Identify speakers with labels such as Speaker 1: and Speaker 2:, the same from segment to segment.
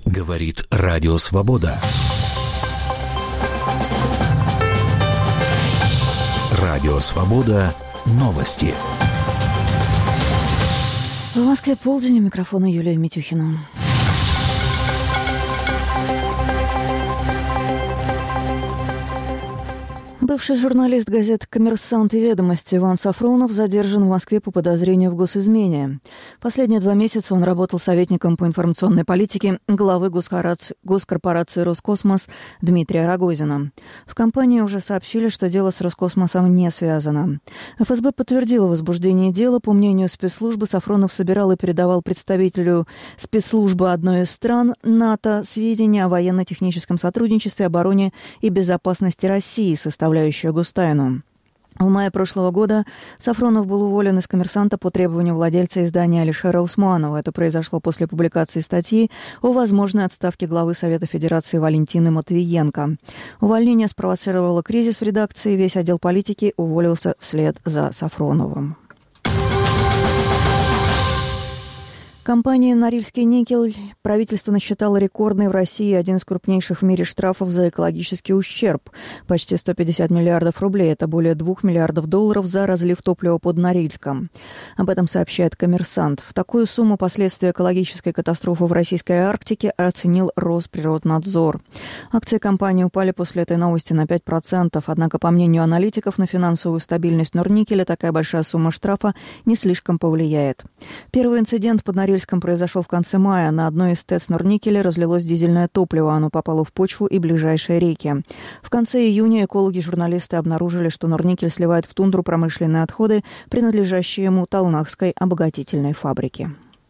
Speaker 1: Говорит Радио Свобода. Радио Свобода. Новости.
Speaker 2: В Москве полдень, у микрофона Юлия Митюхина. Бывший журналист газет «Коммерсант» и «Ведомости» Иван Сафронов задержан в Москве по подозрению в госизмене. Последние 2 месяца он работал советником по информационной политике главы госкорпорации «Роскосмос» Дмитрия Рогозина. В компании уже сообщили, что дело с Роскосмосом не связано. ФСБ подтвердило возбуждение дела. По мнению спецслужбы, Сафронов собирал и передавал представителю спецслужбы одной из стран НАТО сведения о военно-техническом сотрудничестве, обороне и безопасности России, составляющую гостайну. В мае прошлого года Сафронов был уволен из «Коммерсанта» по требованию владельца издания Алишера Усманова. Это произошло после публикации статьи о возможной отставке главы Совета Федерации Валентины Матвиенко. Увольнение спровоцировало кризис в редакции. Весь отдел политики уволился вслед за Сафроновым. Компания «Норильский никель» правительство насчитало рекордный в России один из крупнейших в мире штрафов за экологический ущерб. Почти 150 миллиардов рублей. Это более 2 миллиардов долларов за разлив топлива под Норильском. Об этом сообщает «Коммерсант». В такую сумму последствия экологической катастрофы в российской Арктике оценил Росприроднадзор. Акции компании упали после этой новости на 5%. Однако, по мнению аналитиков, на финансовую стабильность Норникеля такая большая сумма штрафа не слишком повлияет. Первый инцидент под Норильском произошел в конце мая. На одной из ТЭЦ Норникеля разлилось дизельное топливо. Оно попало в почву и ближайшие реки. В конце июня экологи-журналисты обнаружили, что Норникель сливает в тундру промышленные отходы, принадлежащие ему Талнахской обогатительной фабрике.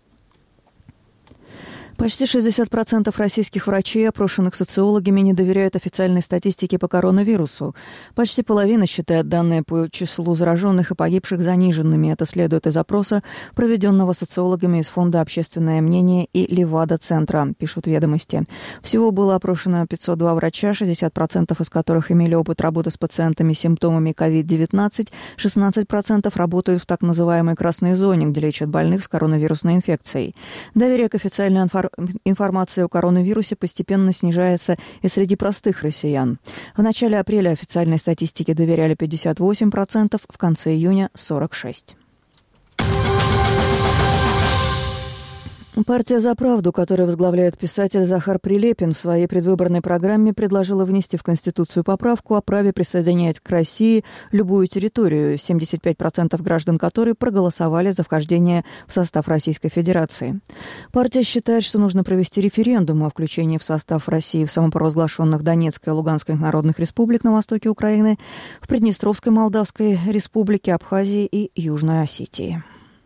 Speaker 2: Почти 60% российских врачей, опрошенных социологами, не доверяют официальной статистике по коронавирусу. Почти половина считает данные по числу зараженных и погибших заниженными. Это следует из опроса, проведенного социологами из Фонда «Общественное мнение» и Левада-центра, пишут «Ведомости». Всего было опрошено 502 врача, 60% из которых имели опыт работы с пациентами с симптомами COVID-19, 16% работают в так называемой красной зоне, где лечат больных с коронавирусной инфекцией. Доверие к официальной информация о коронавирусе постепенно снижается и среди простых россиян. В начале апреля официальной статистике доверяли 58%, в конце июня – 46%. Партия «За правду», которую возглавляет писатель Захар Прилепин, в своей предвыборной программе предложила внести в Конституцию поправку о праве присоединять к России любую территорию, 75% граждан которой проголосовали за вхождение в состав Российской Федерации. Партия считает, что нужно провести референдум о включении в состав России в самопровозглашенных Донецкой и Луганской народных республик на востоке Украины, в Приднестровской Молдавской республике, Абхазии и Южной Осетии.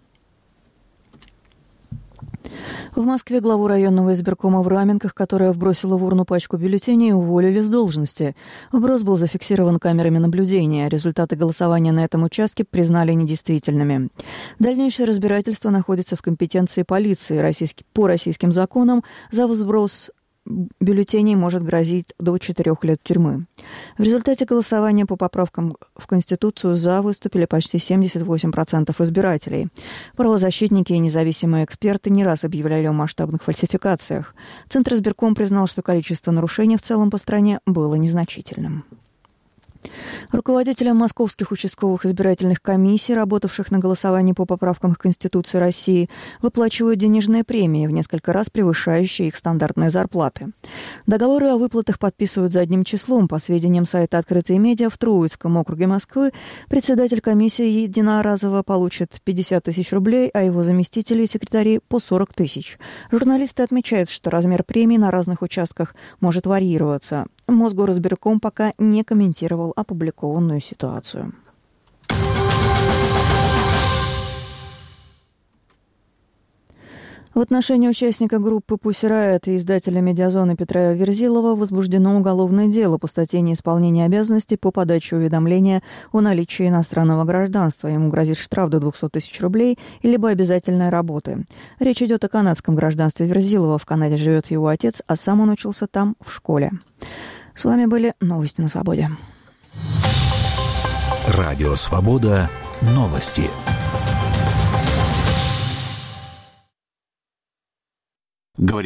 Speaker 2: В Москве главу районного избиркома в Раменках, которая вбросила в урну пачку бюллетеней, уволили с должности. Вброс был зафиксирован камерами наблюдения. Результаты голосования на этом участке признали недействительными. Дальнейшее разбирательство находится в компетенции полиции. По российским законам за вброс бюллетеней может грозить до 4 лет тюрьмы. В результате голосования по поправкам в Конституцию «за» выступили почти 78% избирателей. Правозащитники и независимые эксперты не раз объявляли о масштабных фальсификациях. Центризбирком признал, что количество нарушений в целом по стране было незначительным. Руководителям московских участковых избирательных комиссий, работавших на голосовании по поправкам к Конституции России, выплачивают денежные премии, в несколько раз превышающие их стандартные зарплаты. Договоры о выплатах подписывают задним числом. По сведениям сайта «Открытые медиа», в Троицком округе Москвы председатель комиссии единоразово получит 50 тысяч рублей, а его заместители и секретари по 40 тысяч. Журналисты отмечают, что размер премий на разных участках может варьироваться. Мосгоризбирком пока не комментировал опубликованную ситуацию. В отношении участника группы Pussy Riot и издателя «Медиазоны» Петра Верзилова возбуждено уголовное дело по статье «Неисполнение обязанностей по подаче уведомления о наличии иностранного гражданства». Ему грозит штраф до 200 тысяч рублей либо обязательной работы. Речь идет о канадском гражданстве Верзилова. В Канаде живет его отец, а сам он учился там в школе. С вами были новости на Свободе.
Speaker 1: Радио Свобода. Новости.
Speaker 3: Говорит